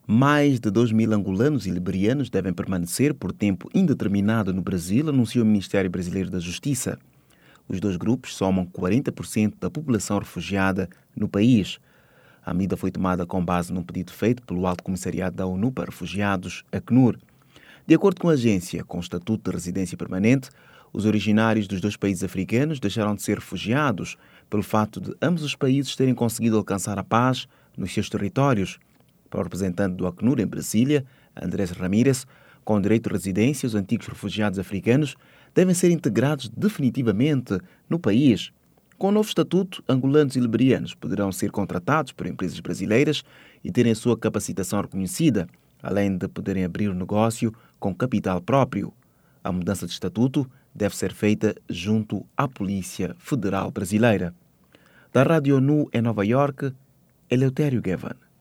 Mais de 2.000 angolanos e liberianos devem permanecer por tempo indeterminado no Brasil, anunciou o Ministério Brasileiro da Justiça. Os dois grupos somam 40% da população refugiada no país. A medida foi tomada com base num pedido feito pelo Alto Comissariado da ONU para Refugiados, ACNUR. De acordo com a agência, com o Estatuto de Residência Permanente, os originários dos dois países africanos deixaram de ser refugiados pelo fato de ambos os países terem conseguido alcançar a paz nos seus territórios. Para o representante do ACNUR em Brasília, Andrés Ramírez, com direito de residência, os antigos refugiados africanos devem ser integrados definitivamente no país. Com o novo estatuto, angolanos e liberianos poderão ser contratados por empresas brasileiras e terem a sua capacitação reconhecida, além de poderem abrir um negócio com capital próprio. A mudança de estatuto deve ser feita junto à Polícia Federal Brasileira. Da Rádio ONU em Nova Iorque, Eleutério Gavan.